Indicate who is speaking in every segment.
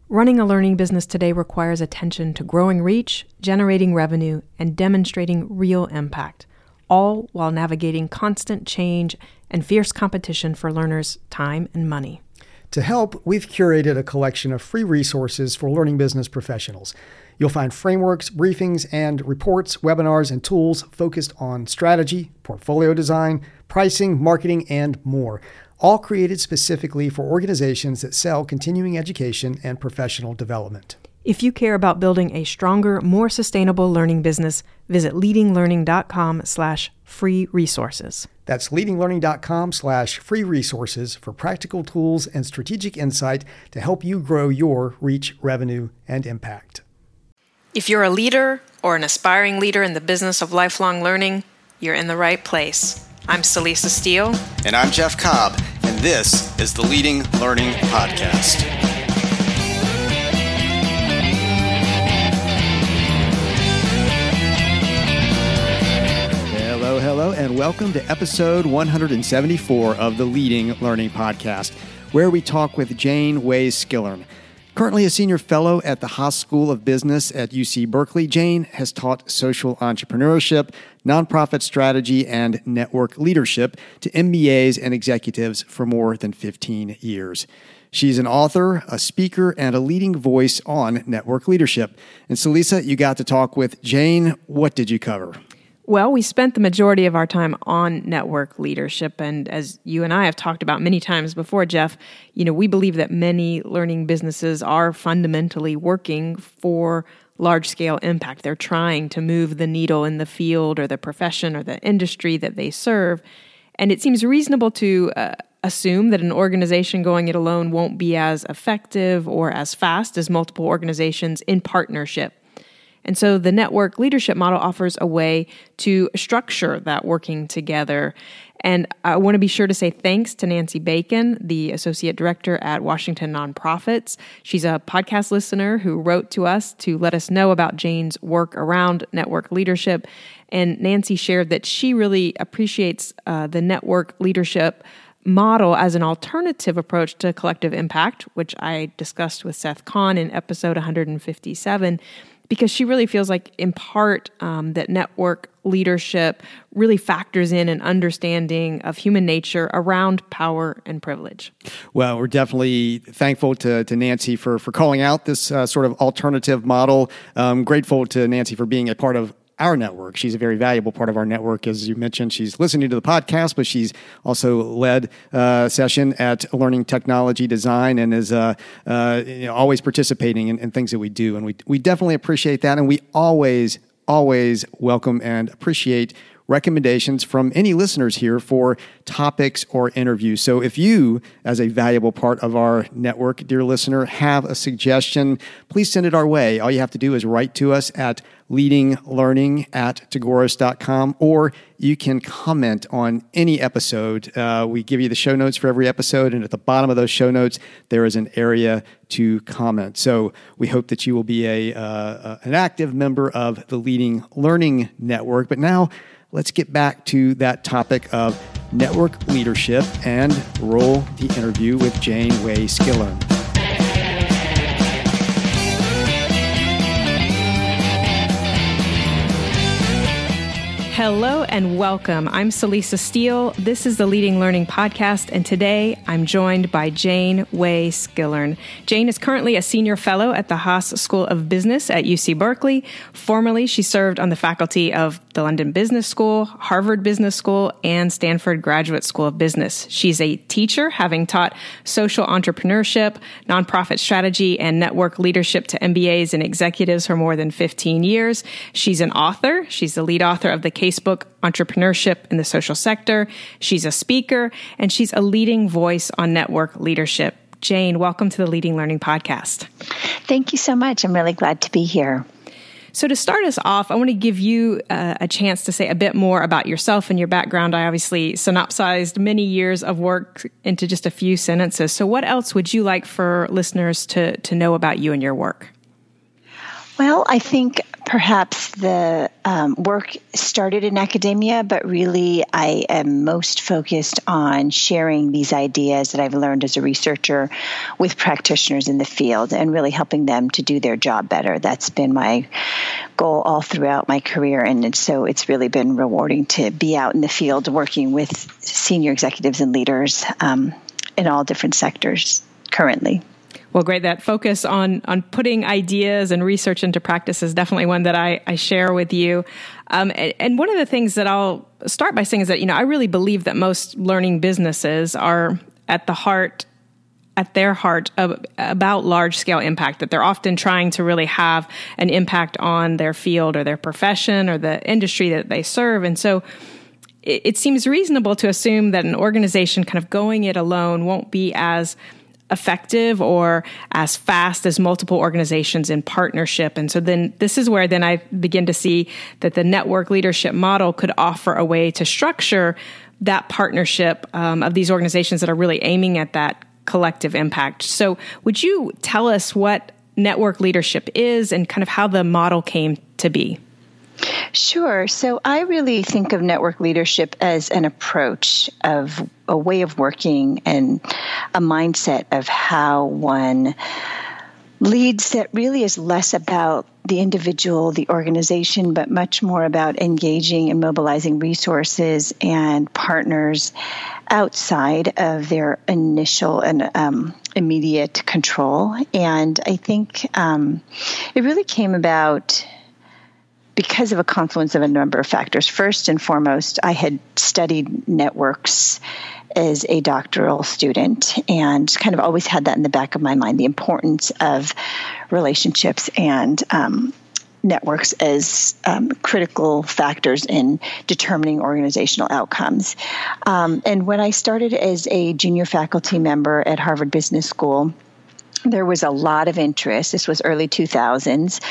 Speaker 1: Running a learning business today requires attention to growing reach, generating revenue, and demonstrating real impact, all while navigating constant change and fierce competition for learners' time and money.
Speaker 2: To help, we've curated a collection of free resources for learning business professionals. You'll find frameworks, briefings, and reports, webinars, and tools focused on strategy, portfolio design, pricing, marketing, and more, all created specifically for organizations that sell continuing education and professional development.
Speaker 1: If you care about building a stronger, more sustainable learning business, visit leadinglearning.com/free resources.
Speaker 2: That's leadinglearning.com/free resources for practical tools and strategic insight to help you grow your reach, revenue, and impact.
Speaker 1: If you're a leader or an aspiring leader in the business of lifelong learning, you're in the right place. I'm Celisa Steele.
Speaker 3: And I'm Jeff Cobb, and this is the Leading Learning Podcast.
Speaker 4: Hello, and welcome to episode 174 of the Leading Learning Podcast, where we talk with Jane Way-Skillern. Currently a senior fellow at the Haas School of Business at UC Berkeley, Jane has taught social entrepreneurship, nonprofit strategy, and network leadership to MBAs and executives for more than 15 years. She's an author, a speaker, and a leading voice on network leadership. And Celisa, you got to talk with Jane. What did you cover?
Speaker 1: Well, we spent the majority of our time on network leadership, and as you and I have talked about many times before, Jeff, we believe that many learning businesses are fundamentally working for large-scale impact. They're trying to move the needle in the field or the profession or the industry that they serve, and it seems reasonable to assume that an organization going it alone won't be as effective or as fast as multiple organizations in partnership. And so the network leadership model offers a way to structure that working together. And I want to be sure to say thanks to Nancy Bacon, the Associate Director at Washington Nonprofits. She's a podcast listener who wrote to us to let us know about Jane's work around network leadership. And Nancy shared that she really appreciates the network leadership model as an alternative approach to collective impact, which I discussed with Seth Kahn in episode 157. Because she really feels like, in part, that network leadership really factors in an understanding of human nature around power and privilege.
Speaker 4: Well, we're definitely thankful to Nancy for calling out this sort of alternative model. Grateful to Nancy for being a part of our network. She's a very valuable part of our network. As you mentioned, she's listening to the podcast, but she's also led a session at Learning Technology Design and is always participating in things that we do. And we definitely appreciate that. And we always welcome and appreciate recommendations from any listeners here for topics or interviews. So if you, as a valuable part of our network, dear listener, have a suggestion, please send it our way. All you have to do is write to us at leadinglearning@tagoras.com, or you can comment on any episode. We give you the show notes for every episode, and at the bottom of those show notes, there is an area to comment. So we hope that you will be an active member of the Leading Learning Network. But now, let's get back to that topic of network leadership and roll the interview with Jane Way-Skillern.
Speaker 1: Hello and welcome. I'm Celisa Steele. This is the Leading Learning Podcast, and today I'm joined by Jane Way-Skillern. Jane is currently a senior fellow at the Haas School of Business at UC Berkeley. Formerly, she served on the faculty of the London Business School, Harvard Business School, and Stanford Graduate School of Business. She's a teacher, having taught social entrepreneurship, nonprofit strategy, and network leadership to MBAs and executives for more than 15 years. She's an author. She's the lead author of the Casebook, Entrepreneurship in the Social Sector. She's a speaker, and she's a leading voice on network leadership. Jane, welcome to the Leading Learning Podcast.
Speaker 5: Thank you so much. I'm really glad to be here.
Speaker 1: So to start us off, I want to give you a chance to say a bit more about yourself and your background. I obviously synopsized many years of work into just a few sentences. So what else would you like for listeners to know about you and your work?
Speaker 5: Well, I think perhaps the work started in academia, but really I am most focused on sharing these ideas that I've learned as a researcher with practitioners in the field and really helping them to do their job better. That's been my goal all throughout my career, and so it's really been rewarding to be out in the field working with senior executives and leaders in all different sectors currently.
Speaker 1: Well, great. That focus on putting ideas and research into practice is definitely one that I share with you. And one of the things that I'll start by saying is that, I really believe that most learning businesses are at their heart about large-scale impact, that they're often trying to really have an impact on their field or their profession or the industry that they serve. And so it seems reasonable to assume that an organization kind of going it alone won't be as effective or as fast as multiple organizations in partnership. And so then this is where then I begin to see that the network leadership model could offer a way to structure that partnership of these organizations that are really aiming at that collective impact. So would you tell us what network leadership is and kind of how the model came to be?
Speaker 5: Sure. So I really think of network leadership as an approach of a way of working and a mindset of how one leads that really is less about the individual, the organization, but much more about engaging and mobilizing resources and partners outside of their initial and immediate control. And I think it really came about because of a confluence of a number of factors. First and foremost, I had studied networks as a doctoral student and kind of always had that in the back of my mind, the importance of relationships and networks as critical factors in determining organizational outcomes. And when I started as a junior faculty member at Harvard Business School, there was a lot of interest, this was early 2000s,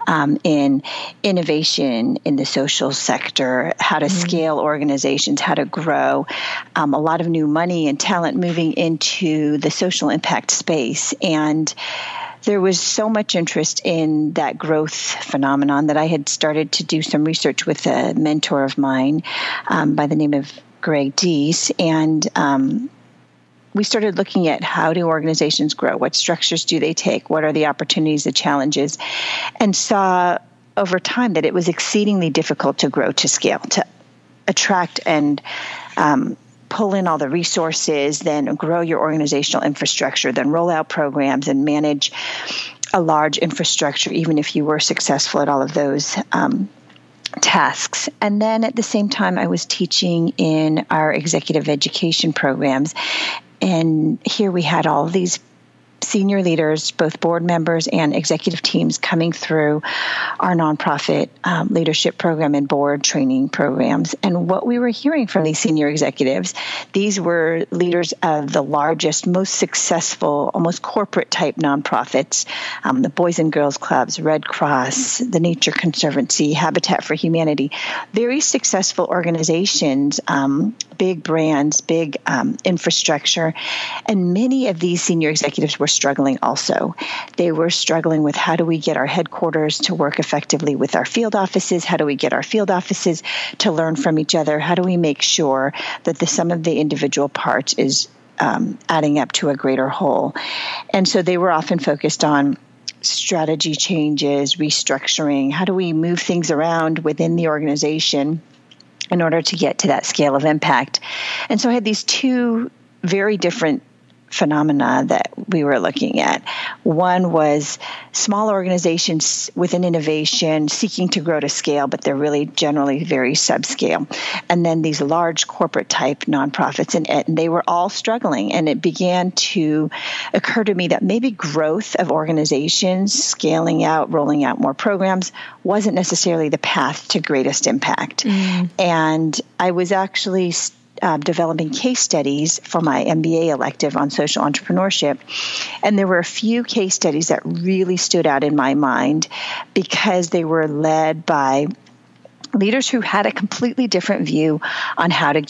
Speaker 5: in innovation in the social sector, how to scale organizations, how to grow, a lot of new money and talent moving into the social impact space. And there was so much interest in that growth phenomenon that I had started to do some research with a mentor of mine by the name of Greg Deese. And we started looking at how do organizations grow? What structures do they take? What are the opportunities, the challenges? And saw over time that it was exceedingly difficult to grow to scale, to attract and pull in all the resources, then grow your organizational infrastructure, then roll out programs and manage a large infrastructure, even if you were successful at all of those tasks. And then at the same time, I was teaching in our executive education programs. And here we had all of these senior leaders, both board members and executive teams coming through our nonprofit leadership program and board training programs. And what we were hearing from these senior executives, these were leaders of the largest, most successful, almost corporate type nonprofits, the Boys and Girls Clubs, Red Cross, the Nature Conservancy, Habitat for Humanity, very successful organizations, big brands, big infrastructure. And many of these senior executives were struggling also. They were struggling with how do we get our headquarters to work effectively with our field offices? How do we get our field offices to learn from each other? How do we make sure that the sum of the individual parts is adding up to a greater whole? And so they were often focused on strategy changes, restructuring. How do we move things around within the organization in order to get to that scale of impact? And so I had these two very different phenomena that we were looking at. One was small organizations within innovation seeking to grow to scale, but they're really generally very subscale. And then these large corporate type nonprofits, and they were all struggling. And it began to occur to me that maybe growth of organizations, scaling out, rolling out more programs, wasn't necessarily the path to greatest impact. And I was actually developing case studies for my MBA elective on social entrepreneurship. And there were a few case studies that really stood out in my mind because they were led by leaders who had a completely different view on how to get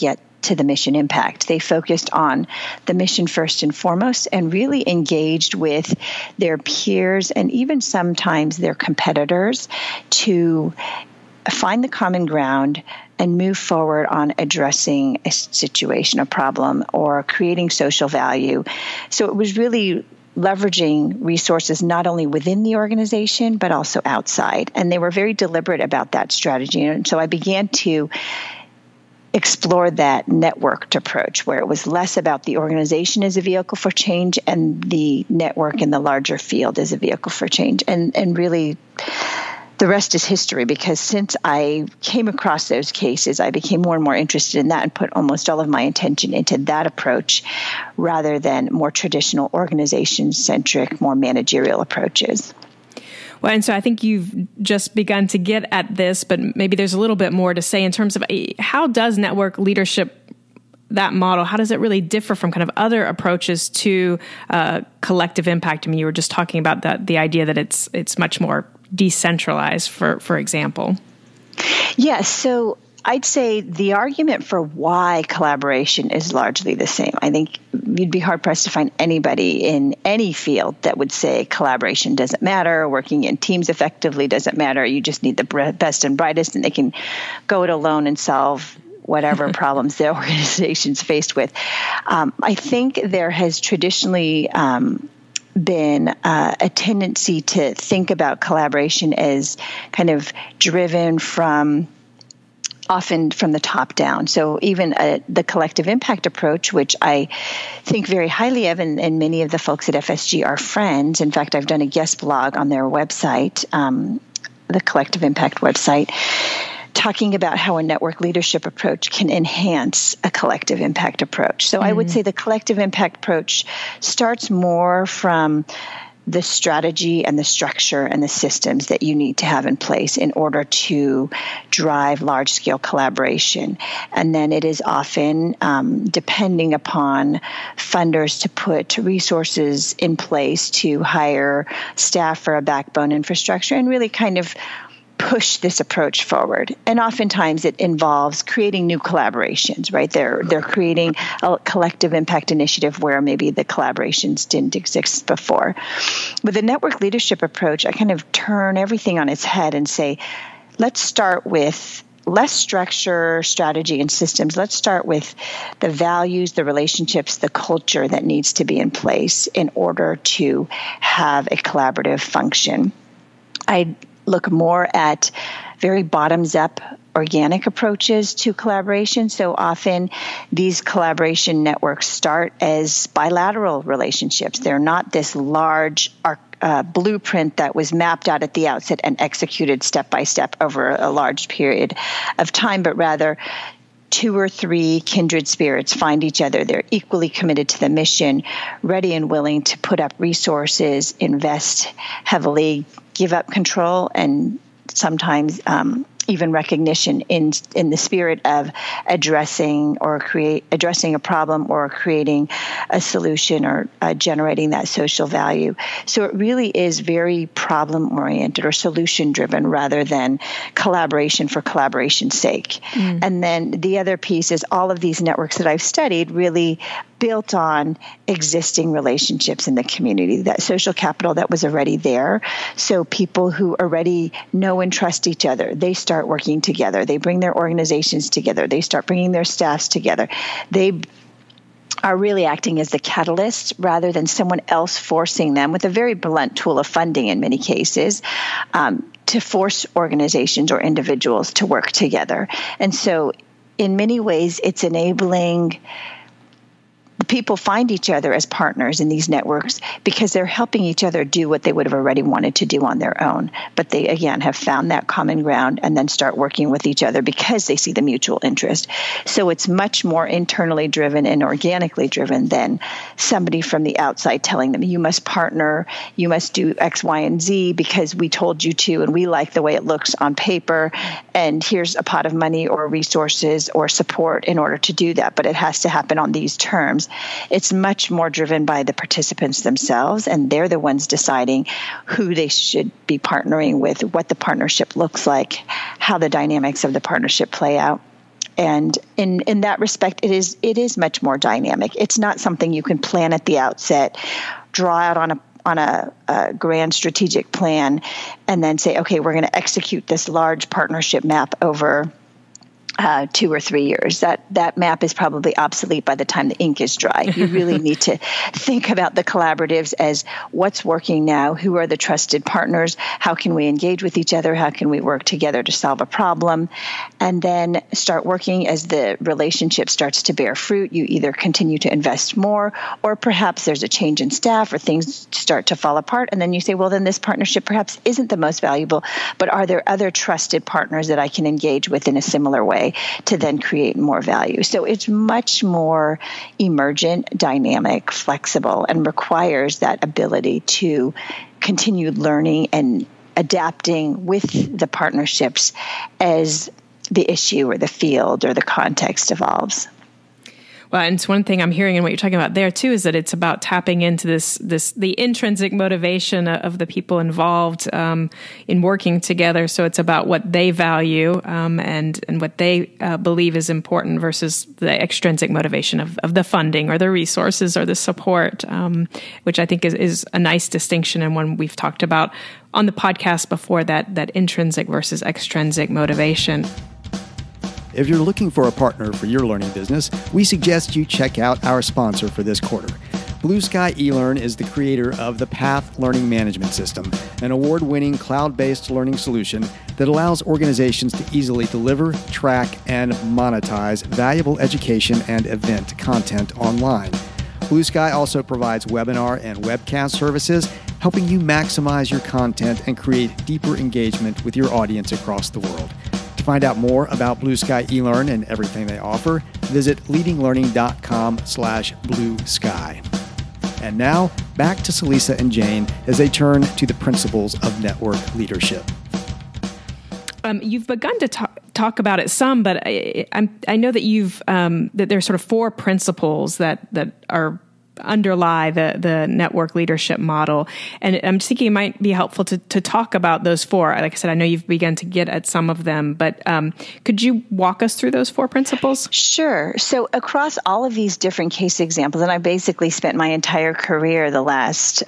Speaker 5: to the mission impact. They focused on the mission first and foremost and really engaged with their peers and even sometimes their competitors to find the common ground and move forward on addressing a situation, a problem, or creating social value. So it was really leveraging resources not only within the organization, but also outside. And they were very deliberate about that strategy. And so I began to explore that networked approach where it was less about the organization as a vehicle for change and the network in the larger field as a vehicle for change. And really, the rest is history, because since I came across those cases, I became more and more interested in that and put almost all of my attention into that approach rather than more traditional organization-centric, more managerial approaches.
Speaker 1: Well, and so I think you've just begun to get at this, but maybe there's a little bit more to say in terms of how does network leadership, that model, how does it really differ from kind of other approaches to collective impact? I mean, you were just talking about the idea that it's much more decentralized, for example.
Speaker 5: Yes. So I'd say the argument for why collaboration is largely the same. I think you'd be hard-pressed to find anybody in any field that would say collaboration doesn't matter, working in teams effectively doesn't matter, you just need the best and brightest, and they can go it alone and solve whatever problems the organization's faced with. I think there has traditionally been a tendency to think about collaboration as kind of driven often from the top down. So even the collective impact approach, which I think very highly of, and many of the folks at FSG are friends. In fact, I've done a guest blog on their website, the Collective Impact website, talking about how a network leadership approach can enhance a collective impact approach. So I would say the collective impact approach starts more from the strategy and the structure and the systems that you need to have in place in order to drive large-scale collaboration. And then it is often depending upon funders to put resources in place to hire staff for a backbone infrastructure and really kind of push this approach forward. And oftentimes it involves creating new collaborations, right? They're creating a collective impact initiative where maybe the collaborations didn't exist before. With the network leadership approach, I kind of turn everything on its head and say, let's start with less structure, strategy, and systems. Let's start with the values, the relationships, the culture that needs to be in place in order to have a collaborative function. I look more at very bottoms-up organic approaches to collaboration. So often these collaboration networks start as bilateral relationships. They're not this large blueprint that was mapped out at the outset and executed step by step over a large period of time, but rather 2 or 3 kindred spirits find each other. They're equally committed to the mission, ready and willing to put up resources, invest heavily, give up control, and sometimes even recognition in the spirit of addressing a problem or creating a solution or generating that social value. So it really is very problem-oriented or solution-driven rather than collaboration for collaboration's sake. And then the other piece is all of these networks that I've studied really built on existing relationships in the community, that social capital that was already there. So people who already know and trust each other, they start working together. They bring their organizations together. They start bringing their staffs together. They are really acting as the catalyst rather than someone else forcing them with a very blunt tool of funding in many cases to force organizations or individuals to work together. And so in many ways, it's enabling the people find each other as partners in these networks because they're helping each other do what they would have already wanted to do on their own. But they, again, have found that common ground and then start working with each other because they see the mutual interest. So it's much more internally driven and organically driven than somebody from the outside telling them, you must partner, you must do X, Y, and Z because we told you to and we like the way it looks on paper, and here's a pot of money or resources or support in order to do that. But it has to happen on these terms. It's much more driven by the participants themselves, and they're the ones deciding who they should be partnering with, what the partnership looks like, how the dynamics of the partnership play out. And in that respect, it is much more dynamic. It's not something you can plan at the outset, draw out on a grand strategic plan, and then say, okay, we're going to execute this large partnership map over 2 or 3 years. That map is probably obsolete by the time the ink is dry. You really need to think about the collaboratives as what's working now, who are the trusted partners, how can we engage with each other, how can we work together to solve a problem, and then start working as the relationship starts to bear fruit. You either continue to invest more, or perhaps there's a change in staff or things start to fall apart, and then you say, well, then this partnership perhaps isn't the most valuable, but are there other trusted partners that I can engage with in a similar way to then create more value? So it's much more emergent, dynamic, flexible, and requires that ability to continue learning and adapting with the partnerships as the issue or the field or the context evolves.
Speaker 1: Well, and it's one thing I'm hearing in what you're talking about there too, is that it's about tapping into the intrinsic motivation of the people involved in working together. So it's about what they value and what they believe is important versus the extrinsic motivation of the funding or the resources or the support, which I think is a nice distinction and one we've talked about on the podcast before, that intrinsic versus extrinsic motivation.
Speaker 4: If you're looking for a partner for your learning business, we suggest you check out our sponsor for this quarter. Blue Sky eLearn is the creator of the Path Learning Management System, an award-winning cloud-based learning solution that allows organizations to easily deliver, track, and monetize valuable education and event content online. Blue Sky also provides webinar and webcast services, helping you maximize your content and create deeper engagement with your audience across the world. To find out more about Blue Sky eLearn and everything they offer, visit leadinglearning.com/Blue Sky. And now, back to Celisa and Jane as they turn to the principles of network leadership.
Speaker 1: You've begun to talk about it some, but I know that that there's sort of 4 principles that underlie the network leadership model, and I'm thinking it might be helpful to talk about those 4. Like I said, I know you've begun to get at some of them, but could you walk us through those 4 principles?
Speaker 5: Sure. So across all of these different case examples, and I basically spent my entire career, the last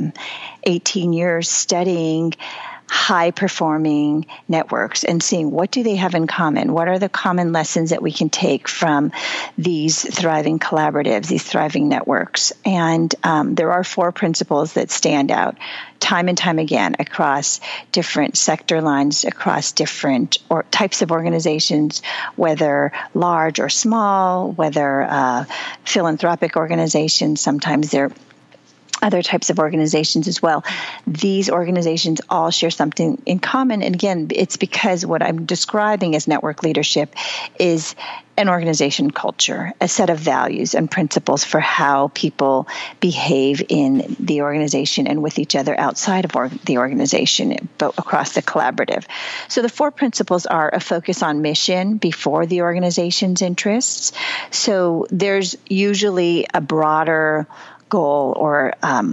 Speaker 5: 18 years, studying high-performing networks and seeing what do they have in common? What are the common lessons that we can take from these thriving collaboratives, these thriving networks? And there are 4 principles that stand out time and time again across different sector lines, across different types of organizations, whether large or small, whether philanthropic organizations. Sometimes they're other types of organizations as well. These organizations all share something in common. And again, it's because what I'm describing as network leadership is an organization culture, a set of values and principles for how people behave in the organization and with each other outside of the organization, but across the collaborative. So the 4 principles are a focus on mission before the organization's interests. So there's usually a broader goal or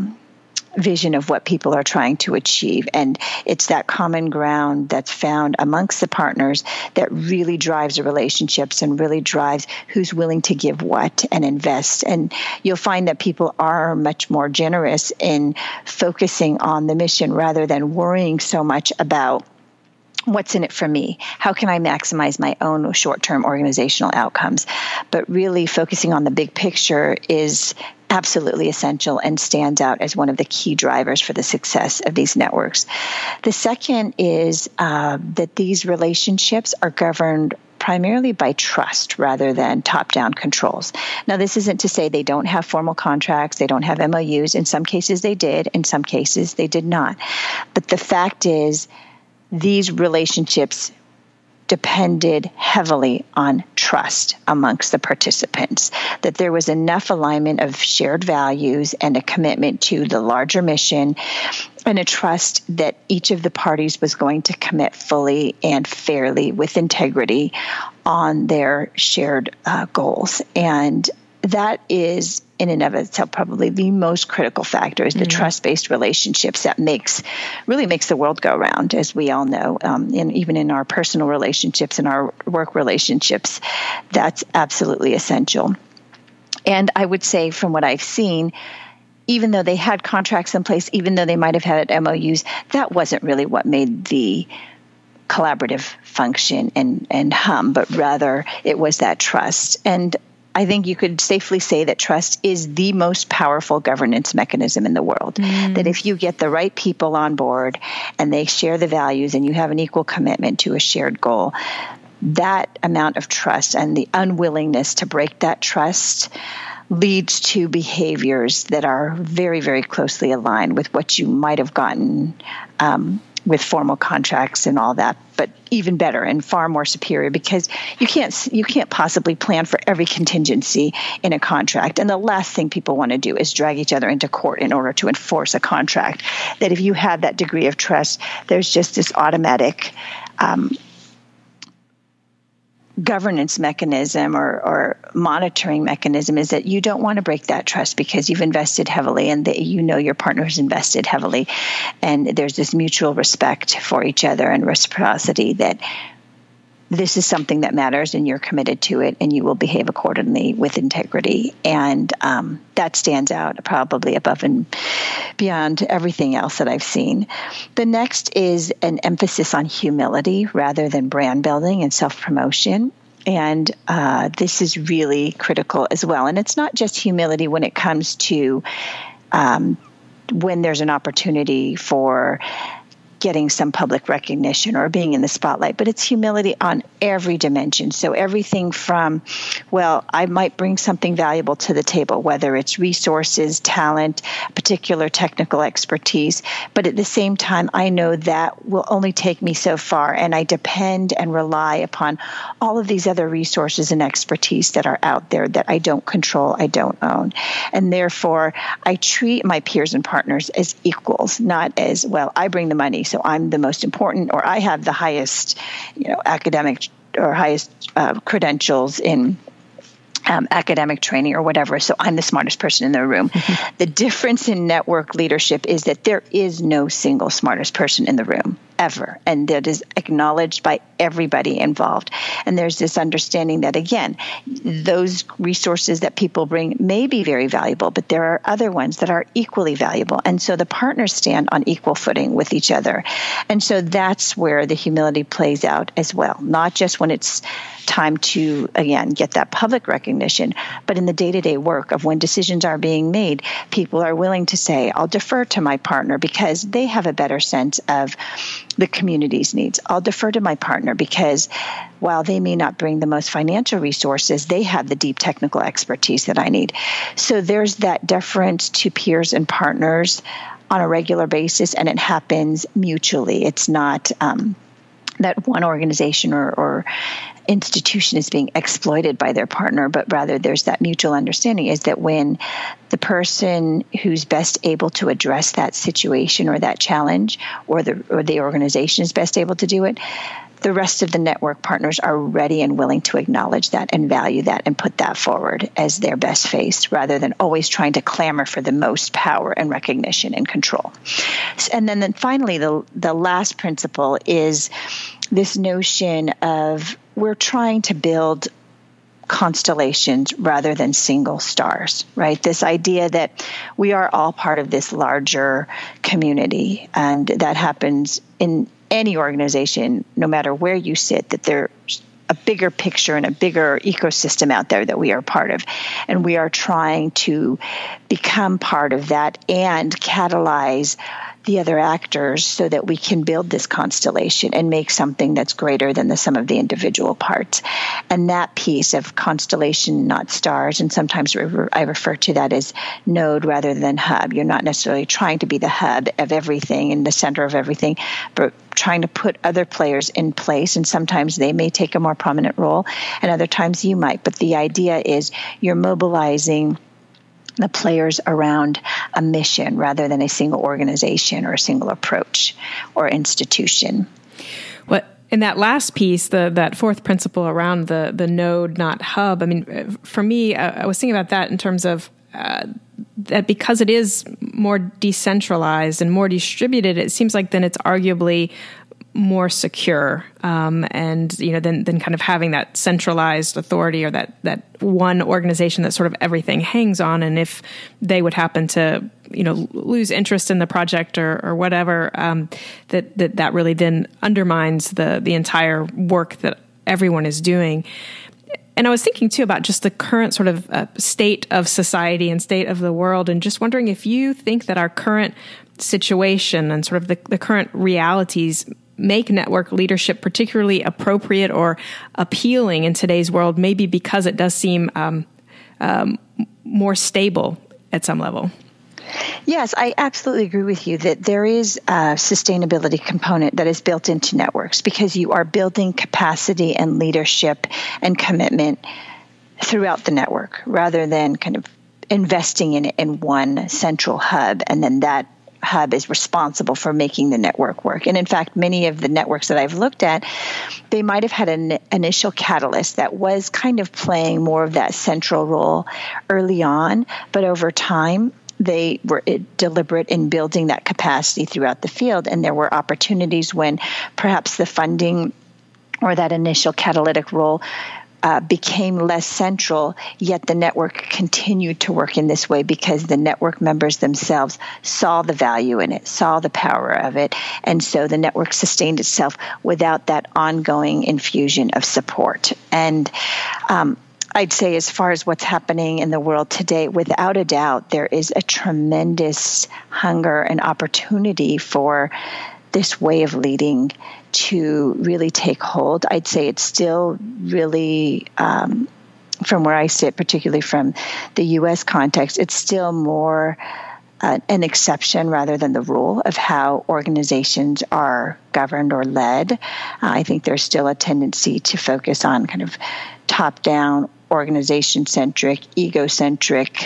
Speaker 5: vision of what people are trying to achieve. And it's that common ground that's found amongst the partners that really drives the relationships and really drives who's willing to give what and invest. And you'll find that people are much more generous in focusing on the mission rather than worrying so much about what's in it for me? How can I maximize my own short-term organizational outcomes? But really focusing on the big picture is absolutely essential and stands out as one of the key drivers for the success of these networks. The second is that these relationships are governed primarily by trust rather than top-down controls. Now, this isn't to say they don't have formal contracts, they don't have MOUs. In some cases they did, in some cases they did not. But the fact is, these relationships depended heavily on trust amongst the participants, that there was enough alignment of shared values and a commitment to the larger mission and a trust that each of the parties was going to commit fully and fairly with integrity on their shared goals. And that is in and of itself probably the most critical factor is the trust-based relationships that really makes the world go round, as we all know. And even in our personal relationships and our work relationships, that's absolutely essential. And I would say from what I've seen, even though they had contracts in place, even though they might have had MOUs, that wasn't really what made the collaborative function and hum, but rather it was that trust. And I think you could safely say that trust is the most powerful governance mechanism in the world. That if you get the right people on board and they share the values and you have an equal commitment to a shared goal, that amount of trust and the unwillingness to break that trust leads to behaviors that are very, very closely aligned with what you might have gotten with formal contracts and all that, but even better and far more superior, because you can't possibly plan for every contingency in a contract. And the last thing people want to do is drag each other into court in order to enforce a contract. That if you have that degree of trust, there's just this automatic governance mechanism or monitoring mechanism is that you don't want to break that trust because you've invested heavily and that you know your partner has invested heavily. And there's this mutual respect for each other and reciprocity that this is something that matters and you're committed to it and you will behave accordingly with integrity. And that stands out probably above and beyond everything else that I've seen. The next is an emphasis on humility rather than brand building and self-promotion. And this is really critical as well. And it's not just humility when it comes to when there's an opportunity for getting some public recognition or being in the spotlight, but it's humility on every dimension. So everything from, well, I might bring something valuable to the table, whether it's resources, talent, particular technical expertise, but at the same time, I know that will only take me so far, and I depend and rely upon all of these other resources and expertise that are out there that I don't control, I don't own. And therefore, I treat my peers and partners as equals, not as, well, I bring the money, so I'm the most important, or I have the highest, academic or highest credentials in academic training or whatever, so I'm the smartest person in the room. The difference in network leadership is that there is no single smartest person in the room, ever. And that is acknowledged by everybody involved. And there's this understanding that, again, those resources that people bring may be very valuable, but there are other ones that are equally valuable. And so the partners stand on equal footing with each other. And so that's where the humility plays out as well, not just when it's time to, again, get that public recognition, but in the day-to-day work of when decisions are being made, people are willing to say, I'll defer to my partner because they have a better sense of the community's needs. I'll defer to my partner because while they may not bring the most financial resources, they have the deep technical expertise that I need. So there's that deference to peers and partners on a regular basis, and it happens mutually. It's not that one organization or institution is being exploited by their partner, but rather there's that mutual understanding is that when the person who's best able to address that situation or that challenge or the organization is best able to do it, the rest of the network partners are ready and willing to acknowledge that and value that and put that forward as their best face rather than always trying to clamor for the most power and recognition and control. And then finally, the last principle is this notion of we're trying to build constellations rather than single stars, right? This idea that we are all part of this larger community, and that happens in any organization, no matter where you sit, that there's a bigger picture and a bigger ecosystem out there that we are part of. And we are trying to become part of that and catalyze the other actors so that we can build this constellation and make something that's greater than the sum of the individual parts. And that piece of constellation, not stars, and sometimes I refer to that as node rather than hub. You're not necessarily trying to be the hub of everything and the center of everything, but trying to put other players in place. And sometimes they may take a more prominent role, and other times you might. But the idea is you're mobilizing the players around a mission rather than a single organization or a single approach or institution.
Speaker 1: in that last piece, that fourth principle around the node, not hub, I mean, for me, I was thinking about that in terms of that because it is more decentralized and more distributed, it seems like then it's arguably more secure, and than kind of having that centralized authority or that one organization that sort of everything hangs on. And if they would happen to lose interest in the project or whatever, that really then undermines the entire work that everyone is doing. And I was thinking too about just the current sort of state of society and state of the world, and just wondering if you think that our current situation and sort of the current realities make network leadership particularly appropriate or appealing in today's world, maybe because it does seem more stable at some level.
Speaker 5: Yes, I absolutely agree with you that there is a sustainability component that is built into networks, because you are building capacity and leadership and commitment throughout the network rather than kind of investing in it in one central hub, and then that hub is responsible for making the network work. And in fact, many of the networks that I've looked at, they might have had an initial catalyst that was kind of playing more of that central role early on, but over time, they were deliberate in building that capacity throughout the field. And there were opportunities when perhaps the funding or that initial catalytic role became less central, yet the network continued to work in this way because the network members themselves saw the value in it, saw the power of it, and so the network sustained itself without that ongoing infusion of support. And I'd say as far as what's happening in the world today, without a doubt, there is a tremendous hunger and opportunity for this way of leading to really take hold. I'd say it's still really, from where I sit, particularly from the U.S. context, it's still more an exception rather than the rule of how organizations are governed or led. I think there's still a tendency to focus on kind of top-down, organization-centric, ego-centric,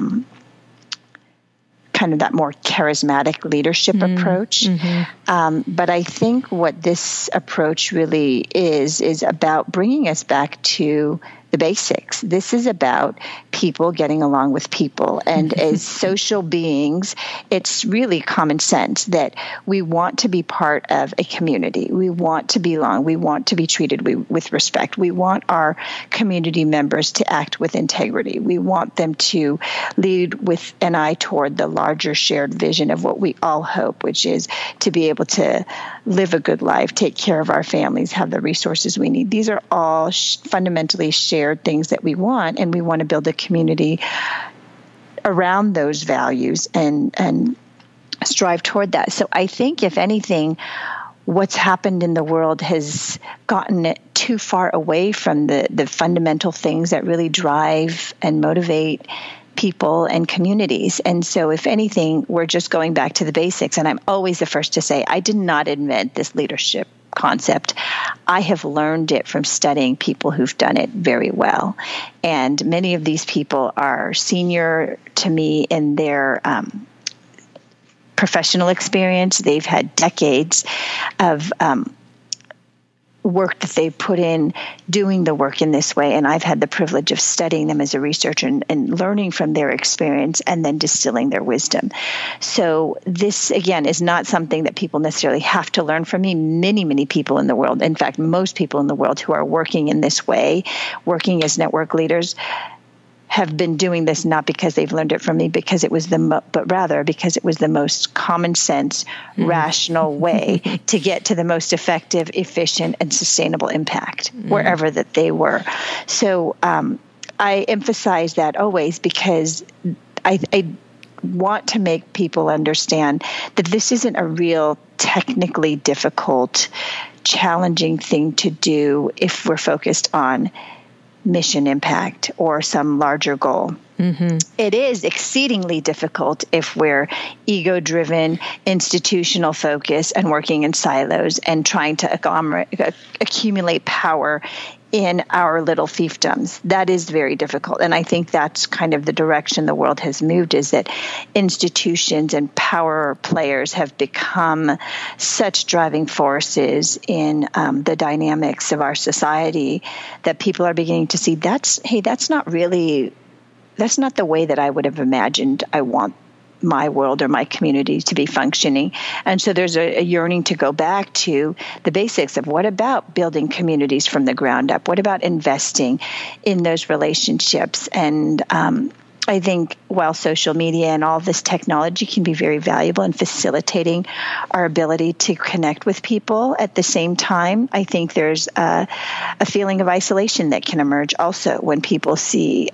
Speaker 5: kind of that more charismatic leadership approach. Mm-hmm. But I think what this approach really is about bringing us back to the basics. This is about people getting along with people. And as social beings, it's really common sense that we want to be part of a community. We want to belong. We want to be treated with respect. We want our community members to act with integrity. We want them to lead with an eye toward the larger shared vision of what we all hope, which is to be able to live a good life, take care of our families, have the resources we need. These are all fundamentally shared things that we want, and we want to build a community around those values and strive toward that. So I think, if anything, what's happened in the world has gotten it too far away from the fundamental things that really drive and motivate people and communities. And so if anything, we're just going back to the basics. And I'm always the first to say, I did not invent this leadership concept. I have learned it from studying people who've done it very well. And many of these people are senior to me in their professional experience. They've had decades of work that they've put in doing the work in this way. And I've had the privilege of studying them as a researcher and learning from their experience and then distilling their wisdom. So this, again, is not something that people necessarily have to learn from me. Many, many people in the world, in fact, most people in the world who are working in this way, working as network leaders, have been doing this not because they've learned it from me, because it was but rather because it was the most common sense, rational way to get to the most effective, efficient, and sustainable impact wherever that they were. So I emphasize that always because I want to make people understand that this isn't a real technically difficult, challenging thing to do if we're focused on mission impact or some larger goal. Mm-hmm. It is exceedingly difficult if we're ego-driven, institutional focused, and working in silos and trying to accumulate power in our little fiefdoms. That is very difficult. And I think that's kind of the direction the world has moved, is that institutions and power players have become such driving forces in the dynamics of our society that people are beginning to see that's not the way that I would have imagined I want my world or my community to be functioning. And so there's a yearning to go back to the basics of what about building communities from the ground up? What about investing in those relationships? And I think while social media and all this technology can be very valuable in facilitating our ability to connect with people, at the same time, I think there's a feeling of isolation that can emerge also when people see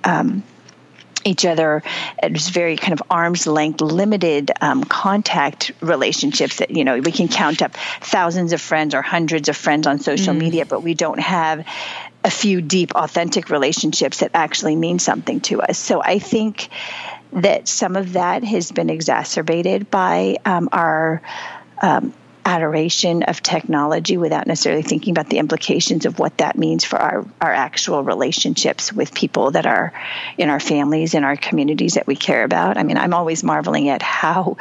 Speaker 5: each other as very kind of arm's length, limited contact relationships that, we can count up thousands of friends or hundreds of friends on social media, but we don't have a few deep, authentic relationships that actually mean something to us. So I think that some of that has been exacerbated by our adoration of technology without necessarily thinking about the implications of what that means for our actual relationships with people that are in our families, in our communities that we care about. I mean, I'm always marveling at how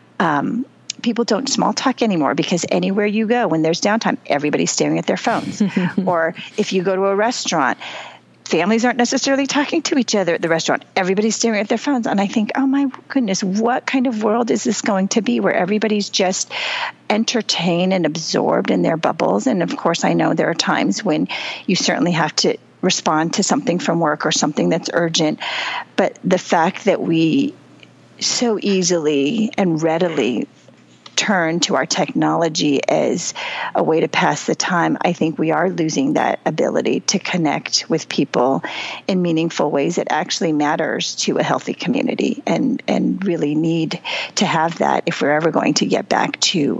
Speaker 5: people don't small talk anymore, because anywhere you go, when there's downtime, everybody's staring at their phones. Or if you go to a restaurant, families aren't necessarily talking to each other at the restaurant. Everybody's staring at their phones. And I think, oh my goodness, what kind of world is this going to be where everybody's just entertained and absorbed in their bubbles? And of course, I know there are times when you certainly have to respond to something from work or something that's urgent. But the fact that we so easily and readily turn to our technology as a way to pass the time, I think we are losing that ability to connect with people in meaningful ways that actually matters to a healthy community, and really need to have that if we're ever going to get back to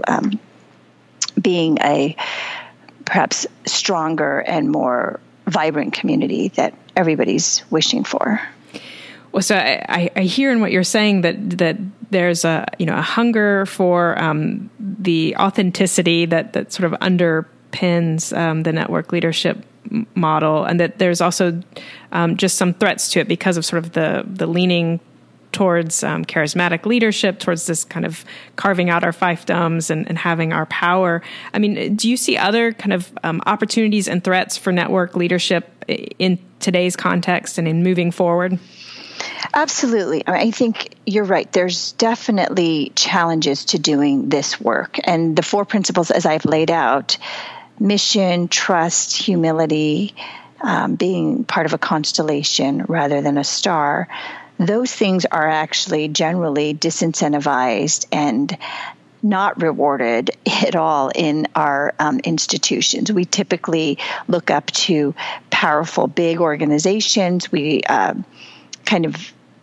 Speaker 5: being a perhaps stronger and more vibrant community that everybody's wishing for.
Speaker 1: Well, so I hear in what you're saying that there's a hunger for the authenticity that sort of underpins the network leadership model, and that there's also just some threats to it because of sort of the leaning towards charismatic leadership, towards this kind of carving out our fiefdoms and having our power. I mean, do you see other kind of opportunities and threats for network leadership in today's context and in moving forward?
Speaker 5: Absolutely. I think you're right. There's definitely challenges to doing this work. And the 4 principles, as I've laid out, mission, trust, humility, being part of a constellation rather than a star, those things are actually generally disincentivized and not rewarded at all in our institutions. We typically look up to powerful, big organizations. We kind of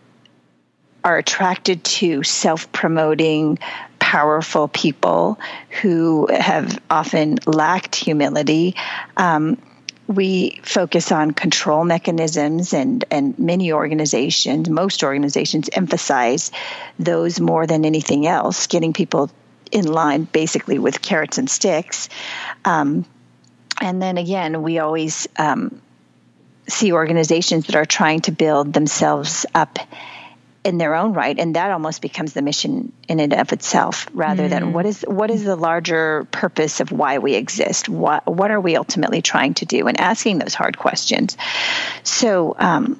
Speaker 5: are attracted to self-promoting, powerful people who have often lacked humility. We focus on control mechanisms, and most organizations emphasize those more than anything else, getting people in line basically with carrots and sticks. And then again, we always see organizations that are trying to build themselves up in their own right, and that almost becomes the mission in and of itself, rather than what is the larger purpose of why we exist? What are we ultimately trying to do? And asking those hard questions. So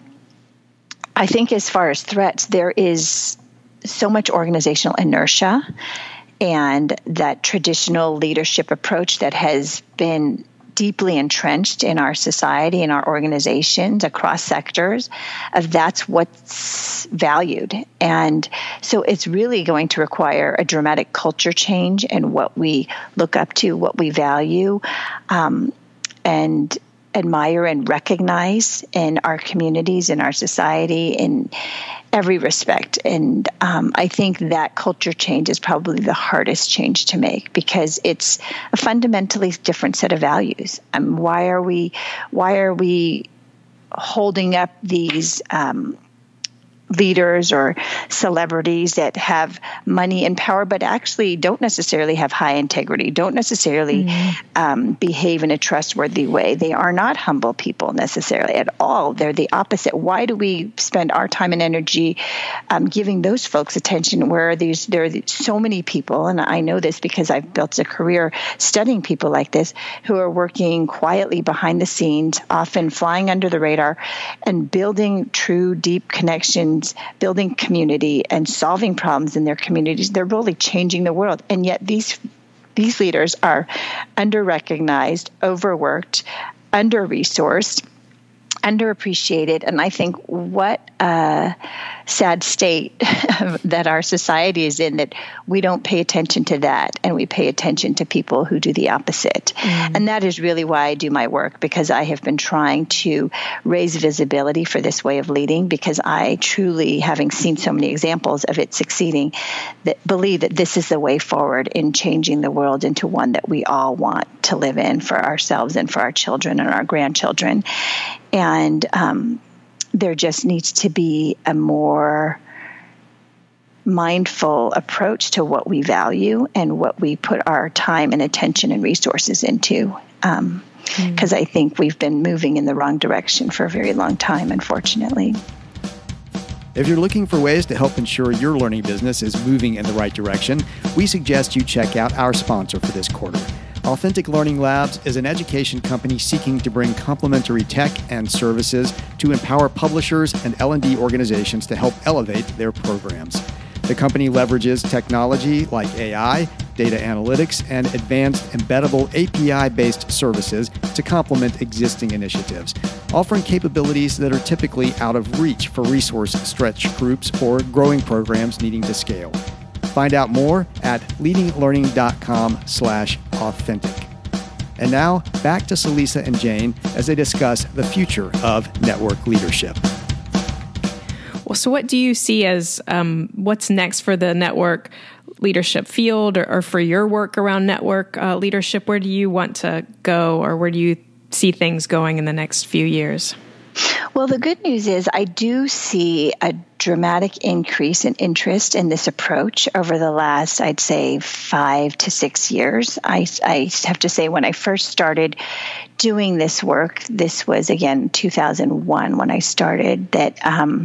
Speaker 5: I think as far as threats, there is so much organizational inertia, and that traditional leadership approach that has been deeply entrenched in our society, in our organizations, across sectors, that's what's valued. And so it's really going to require a dramatic culture change in what we look up to, what we value, and admire and recognize in our communities, in our society, in every respect. And I think that culture change is probably the hardest change to make, because it's a fundamentally different set of values. Why are we holding up these leaders or celebrities that have money and power, but actually don't necessarily have high integrity, don't necessarily behave in a trustworthy way. They are not humble people necessarily at all. They're the opposite. Why do we spend our time and energy giving those folks attention where there are so many people, and I know this because I've built a career studying people like this, who are working quietly behind the scenes, often flying under the radar, and building true, deep connections, building community and solving problems in their communities. They're really changing the world. And yet these leaders are under-recognized, overworked, under-resourced, underappreciated. And I think what a sad state that our society is in, that we don't pay attention to that, and we pay attention to people who do the opposite. And that is really why I do my work, because I have been trying to raise visibility for this way of leading, because I truly, having seen so many examples of it succeeding, that believe that this is the way forward in changing the world into one that we all want to live in for ourselves and for our children and our grandchildren. And there just needs to be a more mindful approach to what we value and what we put our time and attention and resources into. Because I think we've been moving in the wrong direction for a very long time, unfortunately.
Speaker 4: If you're looking for ways to help ensure your learning business is moving in the right direction, we suggest you check out our sponsor for this quarter. Authentic Learning Labs is an education company seeking to bring complementary tech and services to empower publishers and L&D organizations to help elevate their programs. The company leverages technology like AI, data analytics, and advanced embeddable API-based services to complement existing initiatives, offering capabilities that are typically out of reach for resource-stretched groups or growing programs needing to scale. Find out more at leadinglearning.com/authentic. And now, back to Celisa and Jane as they discuss the future of network leadership.
Speaker 1: Well, so what do you see as what's next for the network leadership field, or for your work around network leadership? Where do you want to go, or where do you see things going in the next few years?
Speaker 5: Well, the good news is I do see a dramatic increase in interest in this approach over the last, I'd say, 5 to 6 years. I have to say, when I first started doing this work, this was, again, 2001 when I started, that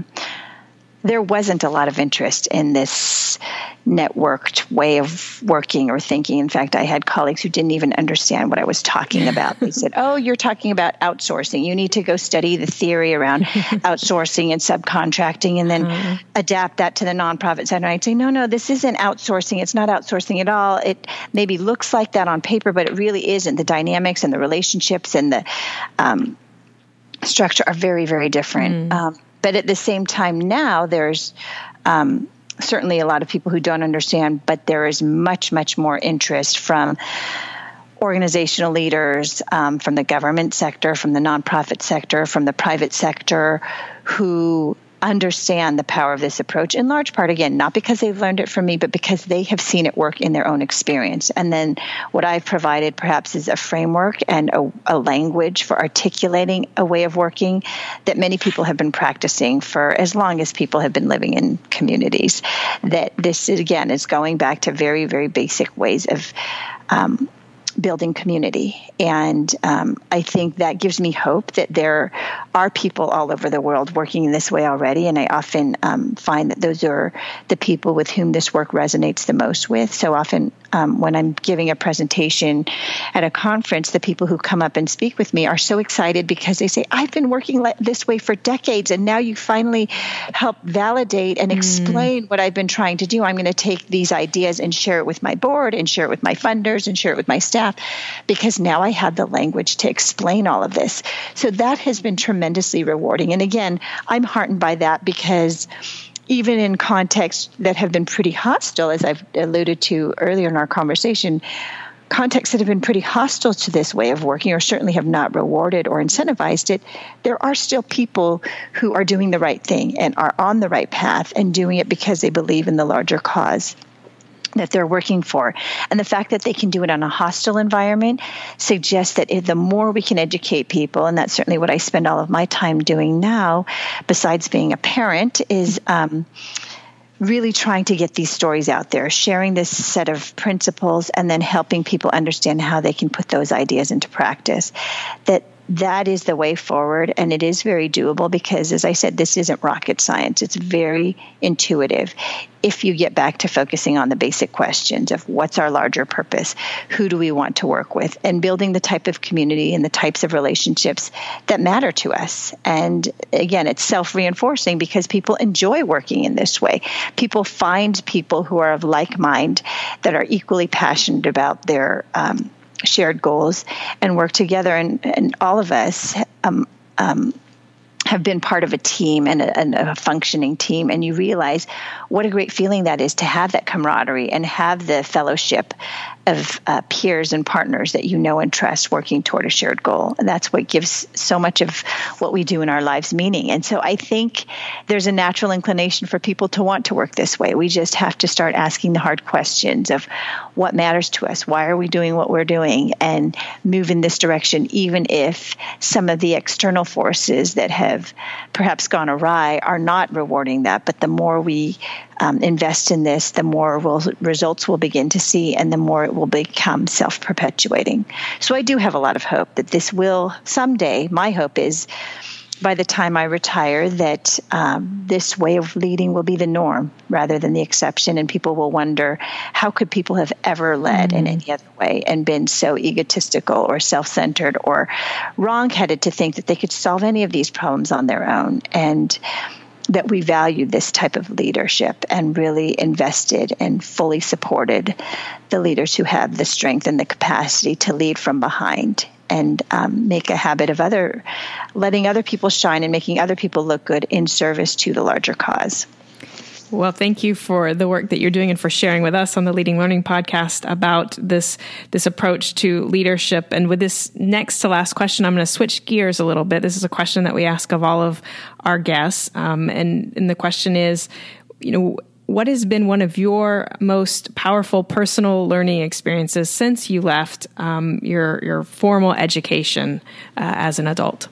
Speaker 5: there wasn't a lot of interest in this networked way of working or thinking. In fact, I had colleagues who didn't even understand what I was talking about. They said, "Oh, you're talking about outsourcing. You need to go study the theory around outsourcing and subcontracting and then adapt that to the nonprofit sector." And I'd say, no, this isn't outsourcing. It's not outsourcing at all. It maybe looks like that on paper, but it really isn't. The dynamics and the relationships and the structure are very, very different. But at the same time now, there's certainly a lot of people who don't understand, but there is much, much more interest from organizational leaders, from the government sector, from the nonprofit sector, from the private sector, who understand the power of this approach, in large part, again, not because they've learned it from me, but because they have seen it work in their own experience. And then what I've provided perhaps is a framework and a language for articulating a way of working that many people have been practicing for as long as people have been living in communities. That this, again, is going back to very, very basic ways of building community. And I think that gives me hope that there are people all over the world working in this way already. And I often find that those are the people with whom this work resonates the most with. So often when I'm giving a presentation at a conference, the people who come up and speak with me are so excited because they say, "I've been working this way for decades, and now you finally help validate and explain what I've been trying to do. I'm going to take these ideas and share it with my board and share it with my funders and share it with my staff, because now I have the language to explain all of this." So that has been tremendously rewarding. And again, I'm heartened by that because even in contexts that have been pretty hostile, as I've alluded to earlier in our conversation, contexts that have been pretty hostile to this way of working, or certainly have not rewarded or incentivized it, there are still people who are doing the right thing and are on the right path and doing it because they believe in the larger cause. that they're working for. And the fact that they can do it in a hostile environment suggests that the more we can educate people, and that's certainly what I spend all of my time doing now, besides being a parent, is really trying to get these stories out there, sharing this set of principles, and then helping people understand how they can put those ideas into practice. That is the way forward, and it is very doable because, as I said, this isn't rocket science. It's very intuitive if you get back to focusing on the basic questions of what's our larger purpose, who do we want to work with, and building the type of community and the types of relationships that matter to us. And again, it's self-reinforcing because people enjoy working in this way. People find people who are of like mind that are equally passionate about their shared goals and work together. And all of us have been part of a team and a functioning team. And you realize what a great feeling that is to have that camaraderie and have the fellowship of peers and partners that you know and trust working toward a shared goal. And that's what gives so much of what we do in our lives meaning. And so I think there's a natural inclination for people to want to work this way. We just have to start asking the hard questions of what matters to us, why are we doing what we're doing, and move in this direction, even if some of the external forces that have perhaps gone awry are not rewarding that. But the more we invest in this, the more results we'll begin to see, and the more it will become self-perpetuating. So I do have a lot of hope that this will someday, my hope is by the time I retire, that this way of leading will be the norm rather than the exception, and people will wonder, how could people have ever led in any other way and been so egotistical or self-centered or wrong-headed to think that they could solve any of these problems on their own, and that we valued this type of leadership and really invested and fully supported the leaders who have the strength and the capacity to lead from behind and make a habit of letting other people shine and making other people look good in service to the larger cause.
Speaker 1: Well, thank you for the work that you're doing and for sharing with us on the Leading Learning podcast about this approach to leadership. And with this next to last question, I'm going to switch gears a little bit. This is a question that we ask of all of our guests. And the question is, what has been one of your most powerful personal learning experiences since you left your formal education as an adult?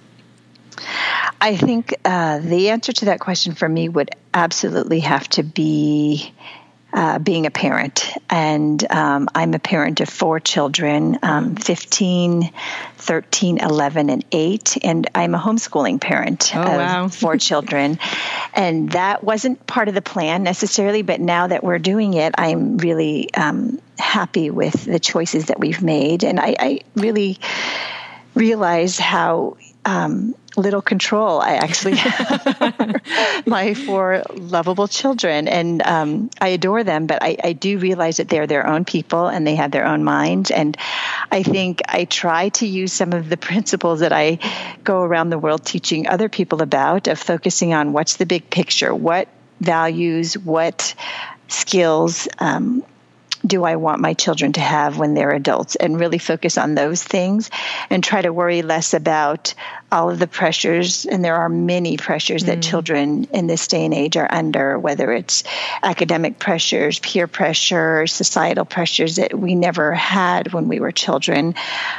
Speaker 5: I think the answer to that question for me would absolutely have to be being a parent. And I'm a parent of 4 children, 15, 13, 11, and 8. And I'm a homeschooling parent of 4 children. And that wasn't part of the plan necessarily, but now that we're doing it, I'm really happy with the choices that we've made. And I really realize how little control I actually have my 4 lovable children. And I adore them, but I do realize that they're their own people and they have their own minds. And I think I try to use some of the principles that I go around the world teaching other people about, of focusing on what's the big picture, what values, what skills do I want my children to have when they're adults, and really focus on those things and try to worry less about all of the pressures. And there are many pressures that children in this day and age are under, whether it's academic pressures, peer pressure, societal pressures that we never had when we were children.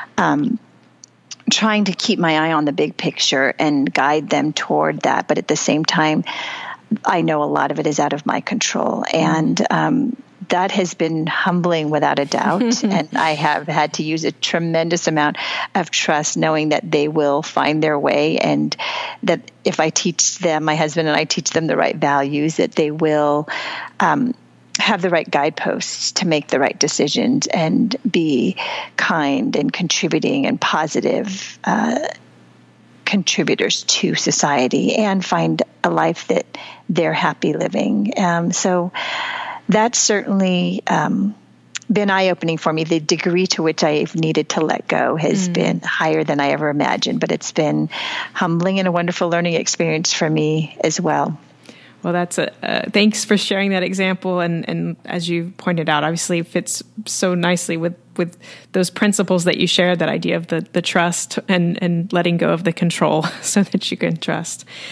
Speaker 5: Trying to keep my eye on the big picture and guide them toward that. But at the same time, I know a lot of it is out of my control. And that has been humbling without a doubt. And I have had to use a tremendous amount of trust, knowing that they will find their way, and that if I teach them, my husband and I teach them the right values, that they will have the right guideposts to make the right decisions and be kind and contributing and positive contributors to society, and find a life that they're happy living. So that's certainly been eye-opening for me. The degree to which I've needed to let go has been higher than I ever imagined, but it's been humbling and a wonderful learning experience for me as well.
Speaker 1: Well, that's thanks for sharing that example. And as you pointed out, obviously fits so nicely with those principles that you shared, that idea of the trust and letting go of the control so that you can trust.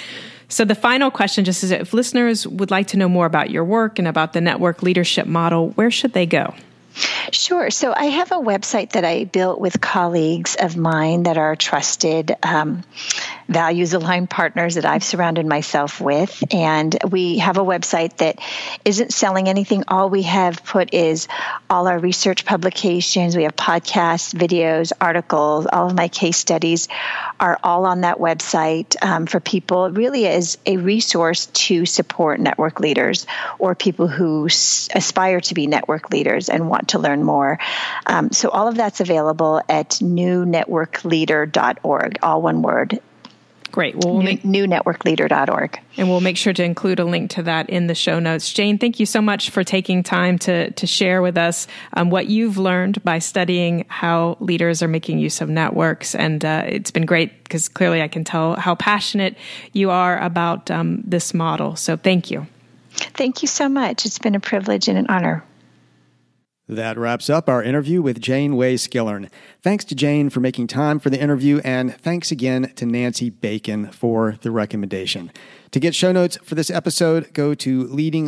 Speaker 1: So the final question just is, if listeners would like to know more about your work and about the network leadership model, where should they go?
Speaker 5: Sure. So I have a website that I built with colleagues of mine that are trusted, values-aligned partners that I've surrounded myself with. And we have a website that isn't selling anything. All we have put is all our research publications. We have podcasts, videos, articles. All of my case studies are all on that website for people, really as a resource to support network leaders or people who aspire to be network leaders and want to learn more. So all of that's available at newnetworkleader.org, all one word.
Speaker 1: Great. Well,
Speaker 5: newnetworkleader.org.
Speaker 1: And we'll make sure to include a link to that in the show notes. Jane, thank you so much for taking time to share with us what you've learned by studying how leaders are making use of networks. And it's been great because clearly I can tell how passionate you are about this model. So thank you.
Speaker 5: Thank you so much. It's been a privilege and an honor.
Speaker 4: That wraps up our interview with Jane Way-Skillern. Thanks to Jane for making time for the interview, and thanks again to Nancy Bacon for the recommendation. To get show notes for this episode, go to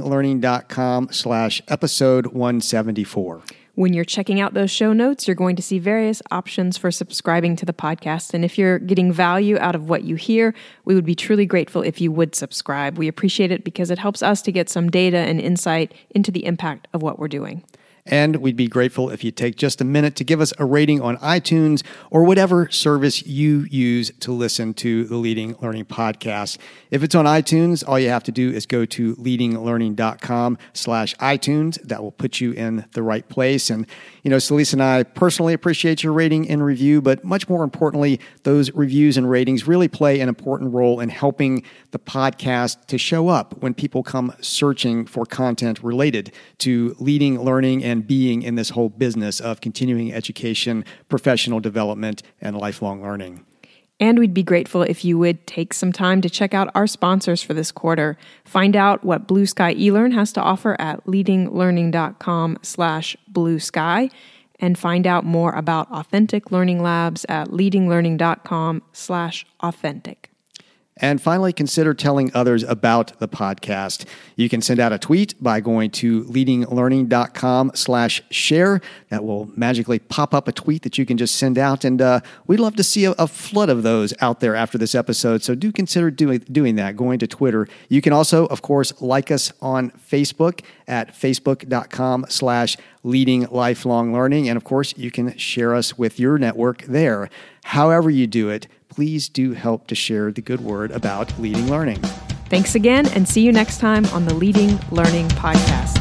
Speaker 4: leadinglearning.com/episode 174.
Speaker 1: When you're checking out those show notes, you're going to see various options for subscribing to the podcast. And if you're getting value out of what you hear, we would be truly grateful if you would subscribe. We appreciate it because it helps us to get some data and insight into the impact of what we're doing.
Speaker 4: And we'd be grateful if you take just a minute to give us a rating on iTunes or whatever service you use to listen to the Leading Learning Podcast. If it's on iTunes, all you have to do is go to leadinglearning.com/iTunes. That will put you in the right place. And, Celeste and I personally appreciate your rating and review, but much more importantly, those reviews and ratings really play an important role in helping the podcast to show up when people come searching for content related to leading, learning, and being in this whole business of continuing education, professional development, and lifelong learning.
Speaker 1: And we'd be grateful if you would take some time to check out our sponsors for this quarter. Find out what Blue Sky eLearn has to offer at leadinglearning.com/bluesky, and find out more about Authentic Learning Labs at leadinglearning.com/authentic.
Speaker 4: And finally, consider telling others about the podcast. You can send out a tweet by going to leadinglearning.com/share. That will magically pop up a tweet that you can just send out. And we'd love to see a flood of those out there after this episode. So do consider doing that, going to Twitter. You can also, of course, like us on Facebook at facebook.com/leadinglifelonglearning. And of course, you can share us with your network there. However you do it, please do help to share the good word about leading learning.
Speaker 1: Thanks again, and see you next time on the Leading Learning Podcast.